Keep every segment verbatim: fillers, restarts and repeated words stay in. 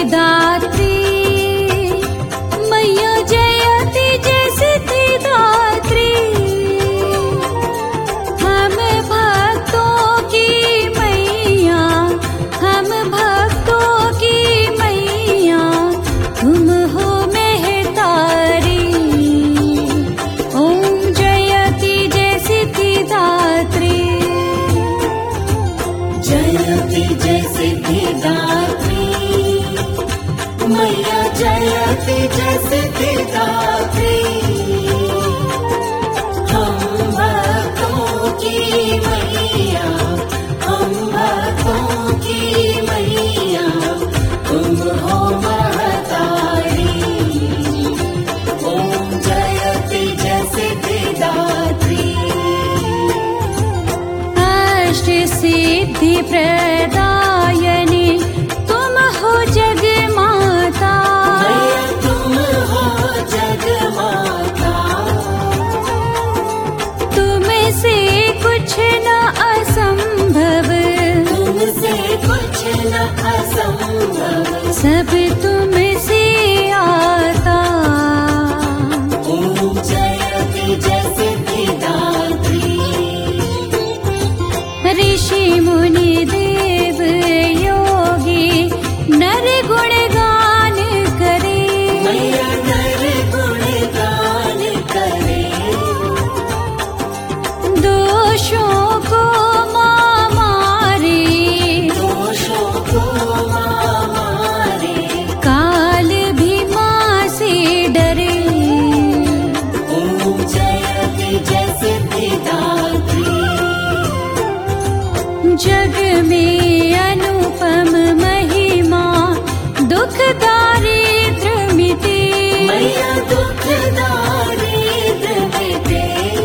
सिद्धिदात्री मैया जयति जय सिद्धिदात्री। हम भक्तों की मैया, हम भक्तों की मैया, तुम हो महतारी। ओम जयति जय सिद्धिदात्री, जयति जय सिद्धिदात्री मैया, जयति जय सिद्धिदात्री। हम भक्तों की मैया, हम भक्तों की मैया, तुम हो महतारी। ओम जयति जय सिद्धिदात्री। अष्ट सिद्धि प्रदायिनी तुम हो जग माता। मैया तुम हो जग माता, तुमसे कुछ न असंभव, तुमसे कुछ न असंभव, सब तुमसे आता। ओम जयति जय सिद्धिदात्री। ऋषि मुनि देव योगी नर गुण गान करे। मैया नर गुण गान करे, दोषों को माँ मारे, दोषों को माँ मारे। काल भी माँ से डरे। ओम जयति जय सिद्धिदात्री। जग में अनुपम महिमा, दुख दारिद्र मिटे। मैया दुख दारिद्र मिटे,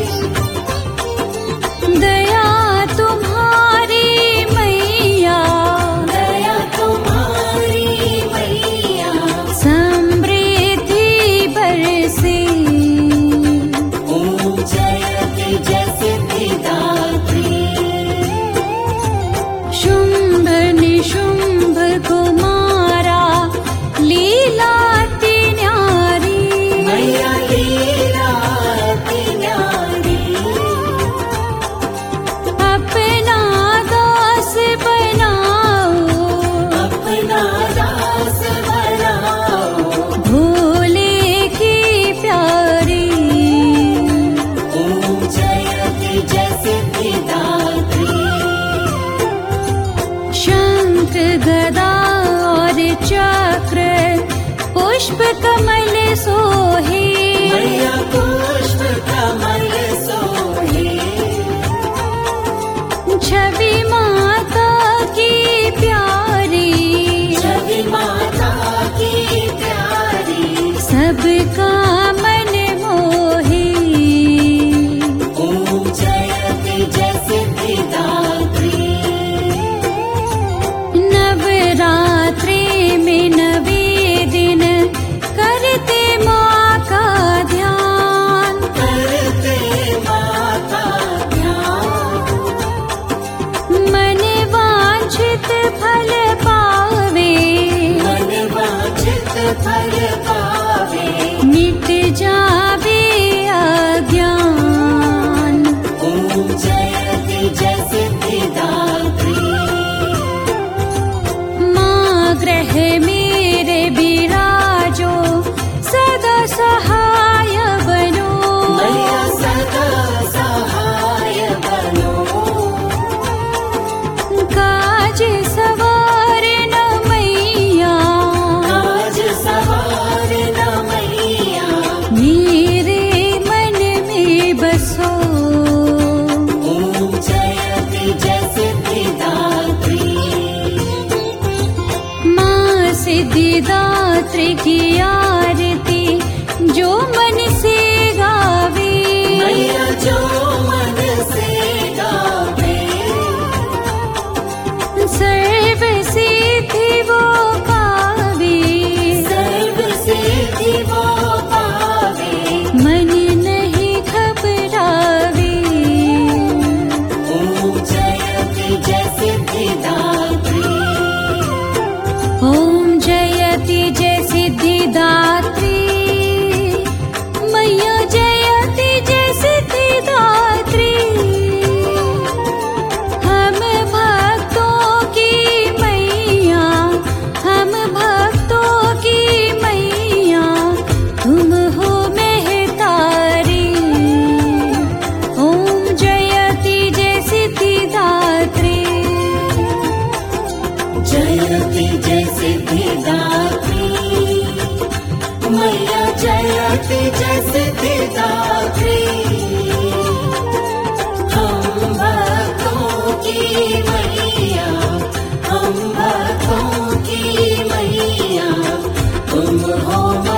दया तुम्हारी मैया, दया तुम्हारी मैया, समृद्धि बरसे। ओम जयति जय सिद्धिदात्री। शुंभ निशुंभ को मारा, लीला अति न्यारी। मैया लीला अति न्यारी, अपना दास बनाओ, अपना दास बनाओ। भोले की प्यारी। ओम जयति जय सिद्धिदात्री। शंख गदा और चक्र पुष्प कमल सोहे। मैया पुष्प कमल सोहे, छवि माता की प्यारी, छवि माता की प्यारी। सबका मन मोहे। ओम जयति जय सिद्धिदात्री। नवरात्रि में नवे दिन करते माँ का ध्यान। करते माँ का ध्यान, मन वांछित फल पावे, मन वांछित फल पावे। मिट जावे अज्ञान। ओम जयति जय सिद्धिदात्री। माँ ग्रह मेरे विराजो, सदा सहाय बनो। मैया सदा सहाय बनो, काज सवार न मैया, काज सवार न मैया। मेरे मन में बसो। ओम जयति जय सिद्धिदात्री। माँ सिद्धिदात्री की आरती जो मन से गावे। मैया जो मन से गावे, सर्व सिद्धि वो पावे। सर्व सिद्धि वो पावे। मन नहीं घबरावे। ओम जयति जय सिद्धिदात्री। ओम जयति मैया जयति जय सिद्धिदात्री। हम भक्तों की मैया, हम भक्तों की मैया, तुम हो